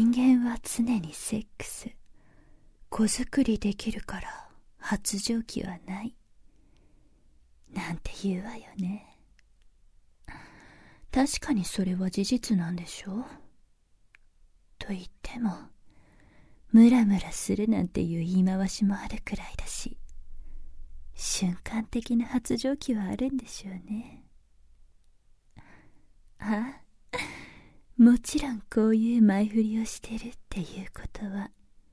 人間は常にセックス、子作りできるから発情期はないなんて言うわよね。確かにそれは事実なんでしょう。と言ってもムラムラするなんていう言い回しもあるくらいだし、瞬間的な発情期はあるんでしょうね。ああ、もちろんこういう前振りをしてるっていうことは、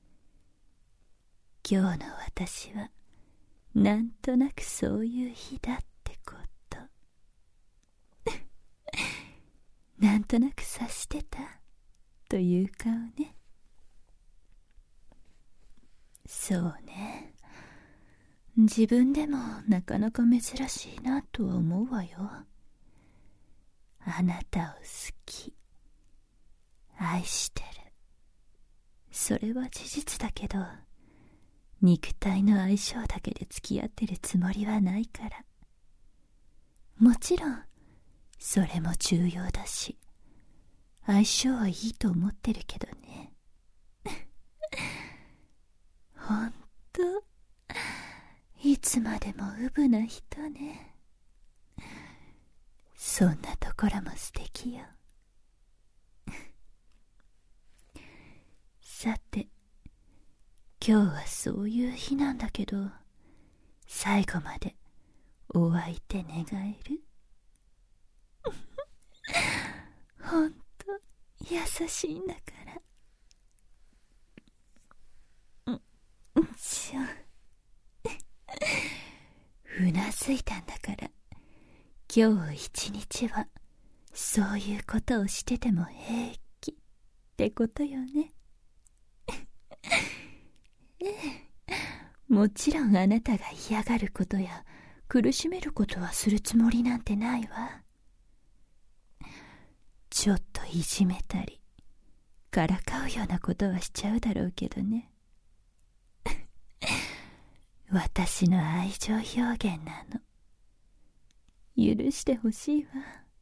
今日の私はなんとなくそういう日だってこと。なんとなく察してたという顔ね。そうね。自分でもなかなか珍しいなとは思うわよ。あなたを好き、愛してる。それは事実だけど、肉体の相性だけで付き合ってるつもりはないから。もちろんそれも重要だし、相性はいいと思ってるけどね。ほんといつまでもうぶな人ね。そんなところも素敵よ。さて、今日はそういう日なんだけど、最後までお相手願える？ほんと優しいんだから。うなずいたんだから、今日一日はそういうことをしてても平気ってことよね。ええ、もちろんあなたが嫌がることや苦しめることはするつもりなんてないわ。ちょっといじめたりからかうようなことはしちゃうだろうけどね。私の愛情表現なの。許してほしいわ。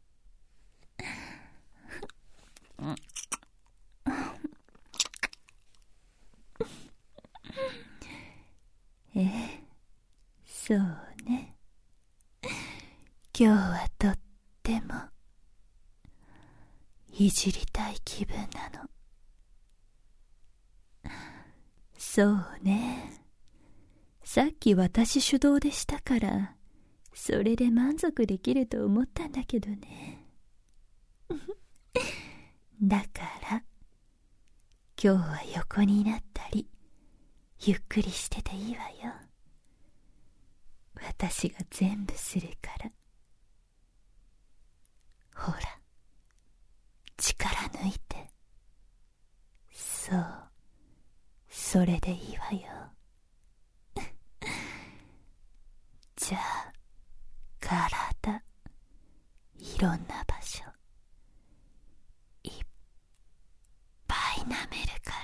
ええ、そうね。今日はとってもいじりたい気分なの。そうね。さっき私主導でしたから、それで満足できると思ったんだけどね。だから今日は横になったりゆっくりしてていいわよ。私が全部するから。ほら、力抜いて。そう、それでいいわよ。じゃあ体、いろんな場所いっぱい舐めるから。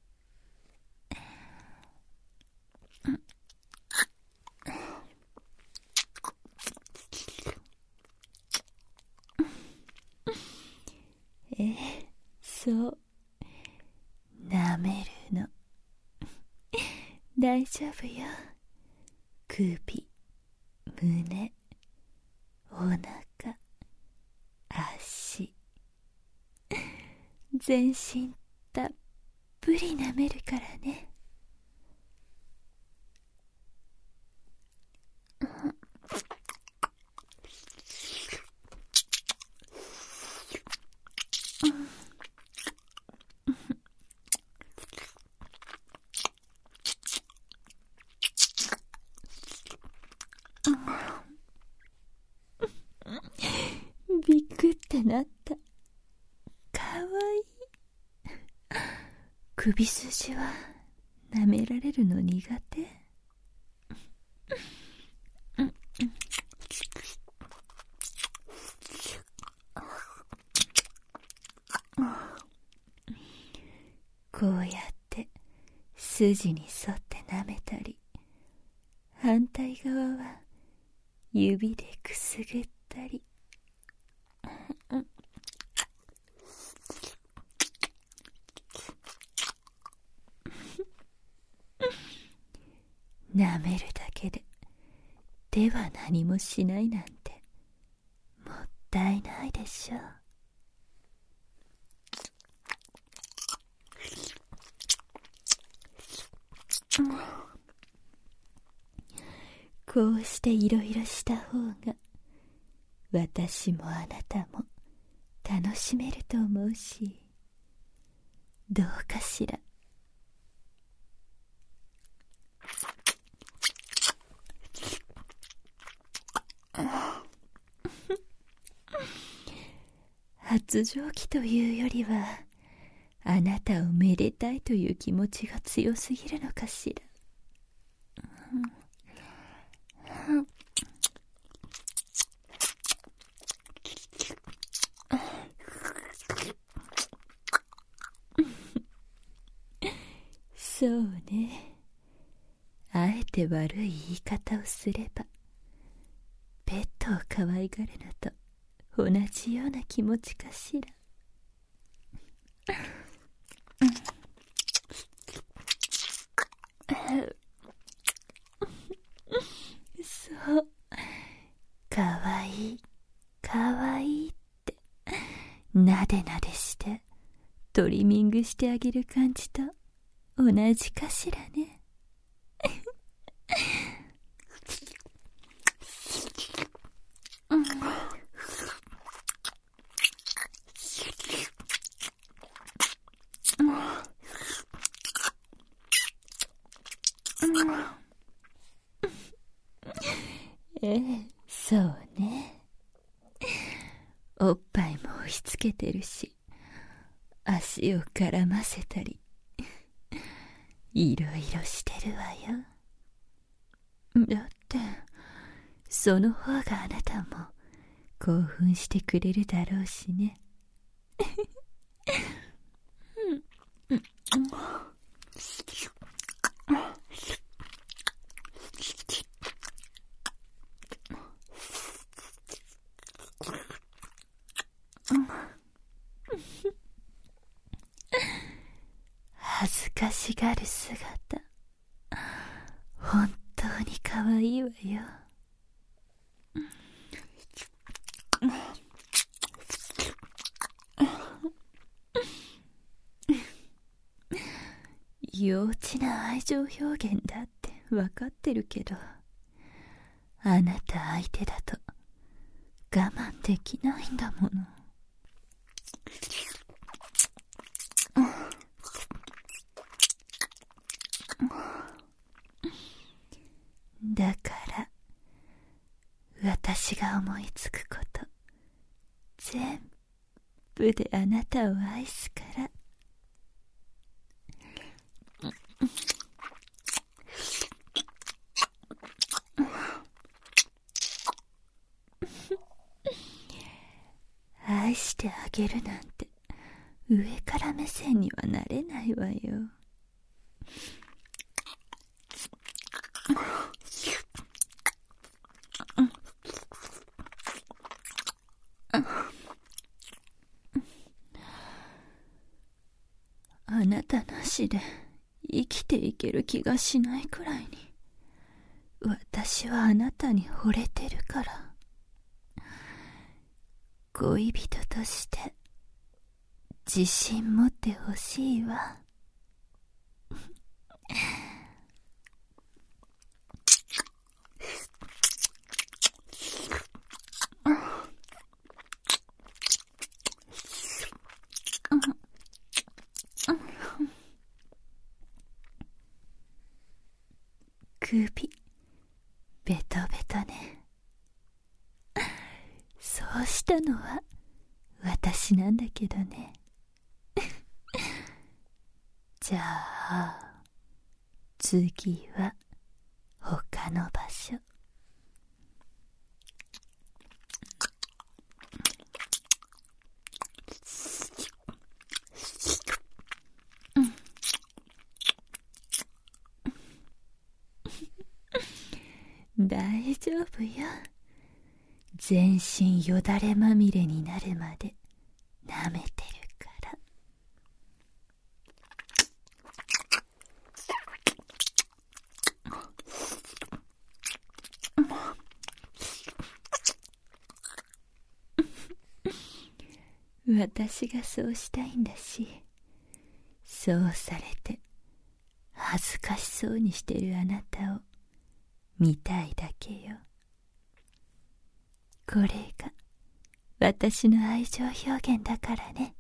そう、舐めるの。大丈夫よ。首、胸、お腹、足、全身たっぷり舐めるからね。びっくってなった。かわいい。首筋は舐められるの苦手？こうやって筋に沿って舐めたり、反対側は指でくすぐったり。 舐めるだけで手は何もしないなんてもったいないでしょう。こうしていろいろした方が私もあなたも楽しめると思うし、どうかしら。発情期というよりは、あなたをめでたいという気持ちが強すぎるのかしら。そうね。あえて悪い言い方をすれば、ペットを可愛がるのと同じような気持ちかしら。そう、かわいいかわいいってなでなでしてトリミングしてあげる感じと同じかしらね。そうね。おっぱいも押し付けてるし、足を絡ませたりいろいろしてるわよ。だってその方があなたも興奮してくれるだろうしね。恥ずかしがる姿、本当に可愛いわよ。幼稚な愛情表現だって分かってるけど、あなた相手だと我慢できないんだもの。だから私が思いつくこと全部であなたを愛すから。愛してあげるなんて上から目線にはなれないわよ。あなたなしで生きていける気がしないくらいに私はあなたに惚れてるから。恋人として自信持ってほしいわ。首ベトベトね。そうしたのは私なんだけどね。じゃあ次は他の場所。大丈夫よ。全身よだれまみれになるまで舐めてるから。 私がそうしたいんだし、そうされて恥ずかしそうにしてるあなたを見たいだけよ。これが私の愛情表現だからね。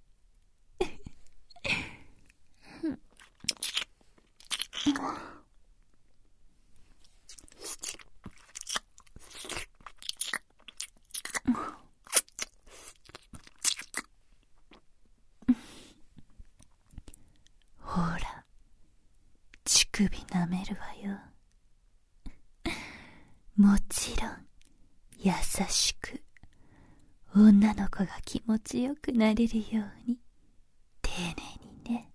ほら、乳首舐めるわよ。もちろん優しく女の子が気持ちよくなれるように丁寧にね。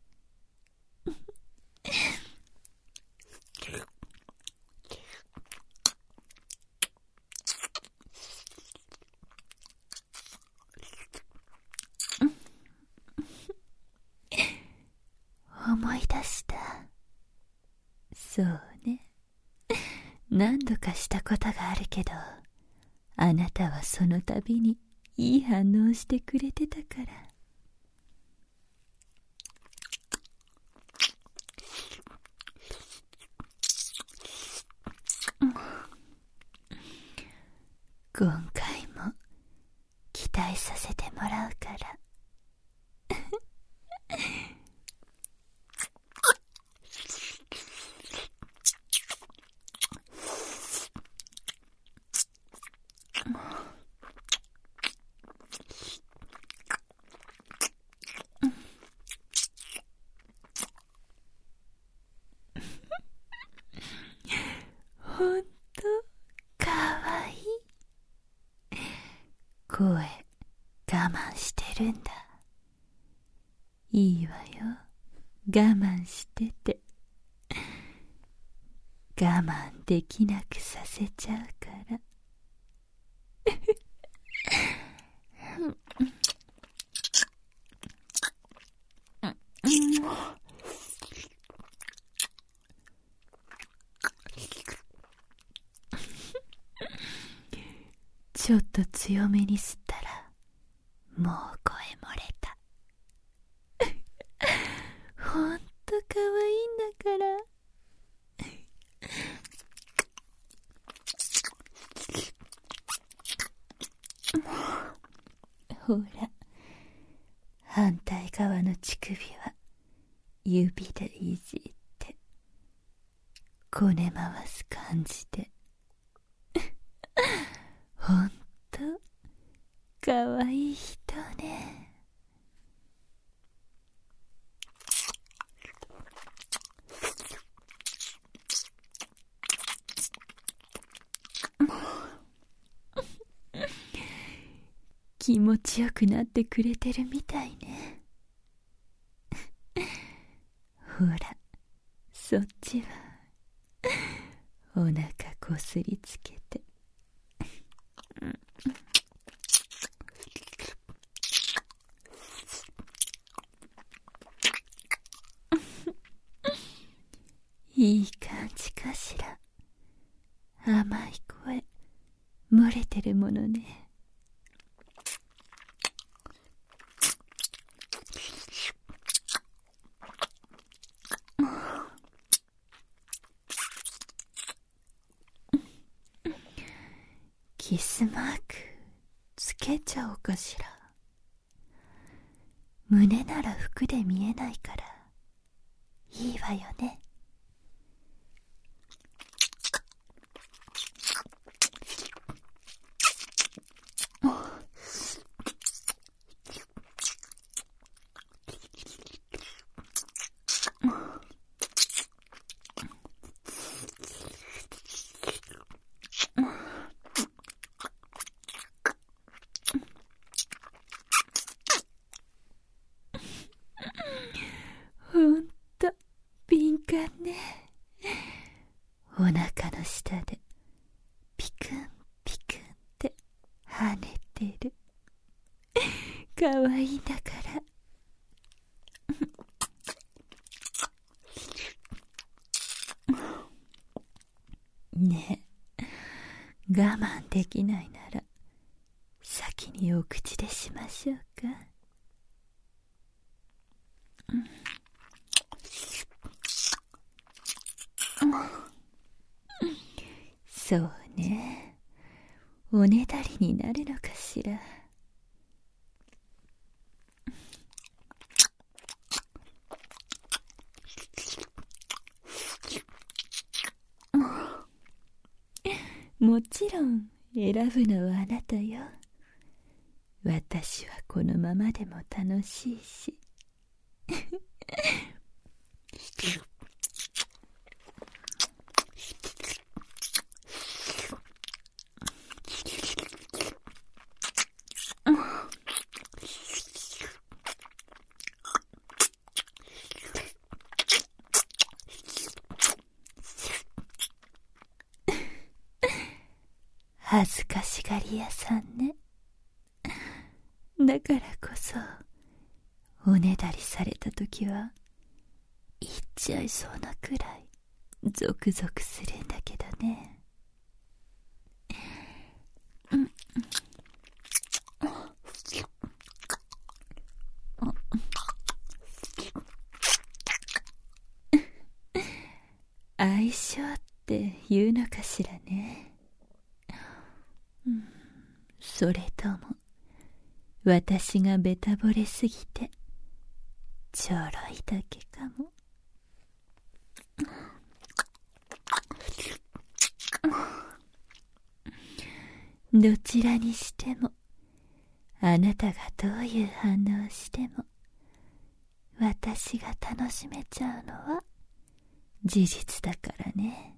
思い出した。そうね、何度かしたことがあるけど、あなたはその度にいい反応してくれてたから。今回も期待させてもらうから。ほんとかわいい。声我慢してるんだ。いいわよ、我慢してて。我慢できなくさせちゃうから。ちょっと強めに吸ったらもう声漏れた。ほんとかわいいんだから。ほら、反対側の乳首は指でいじってこね回す感じで。ほんとかわいい人ね。気持ちよくなってくれてるみたいね。ほら、そっちはお腹こすりつけて。いい感じかしら。甘い声漏れてるものね。キスマークつけちゃおうかしら。胸なら服で見えないからいいわよね。ほんと敏感ね。お腹の下でピクンピクンって跳ねてる。かわいいんだから。ねえ、我慢できないなら先にお口でしましょうか。 そうね。おねだりになるのかしら。もちろん選ぶのはあなたよ。私はこのままでも楽しいし。恥ずかしがり屋さんね。だからこそおねだりされたときは言っちゃいそうなくらいゾクゾクするんだけどね。相性って言うのかしらね。それとも私がベタ惚れすぎてちょろいだけかも。どちらにしてもあなたがどういう反応をしても私が楽しめちゃうのは事実だからね。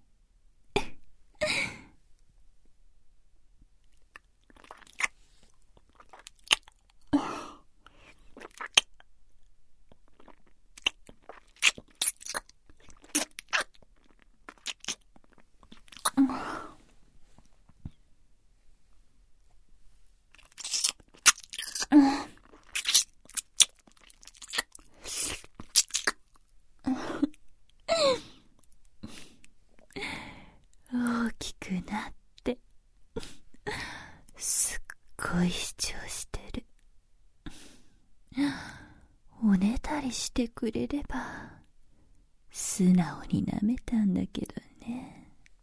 大きくなってすっごい主張してる。おねだりしてくれれば素直に舐めたんだけどね。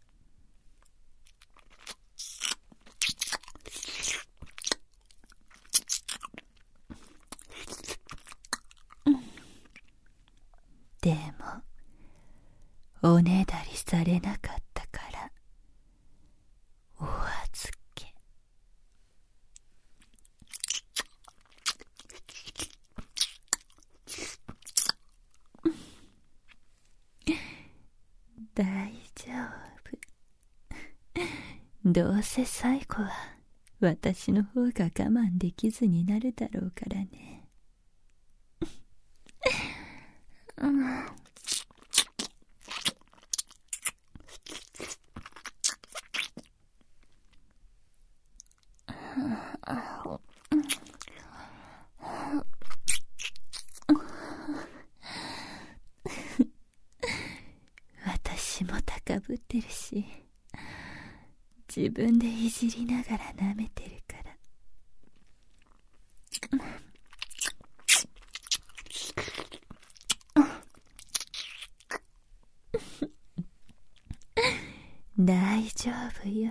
でもおねだりされなかったからお預け。大丈夫。どうせ最後は私の方が我慢できずになるだろうからね。私も高ぶってるし自分でいじりながら舐めてるから。大丈夫よ。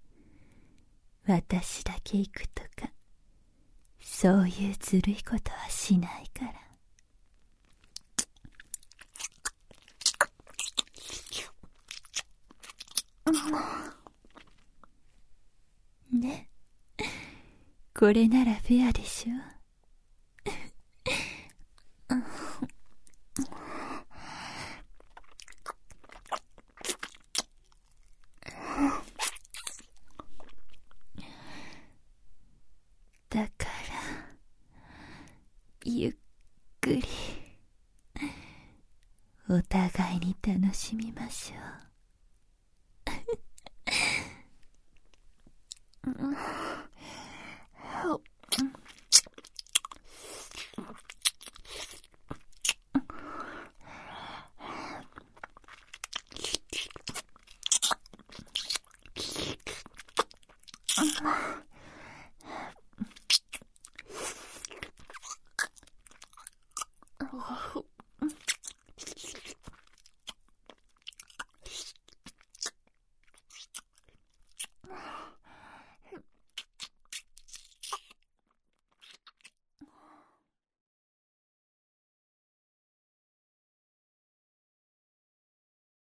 私だけ行くとかそういうずるいことはしないから。ね、これならフェアでしょ。だからゆっくりお互いに楽しみましょう。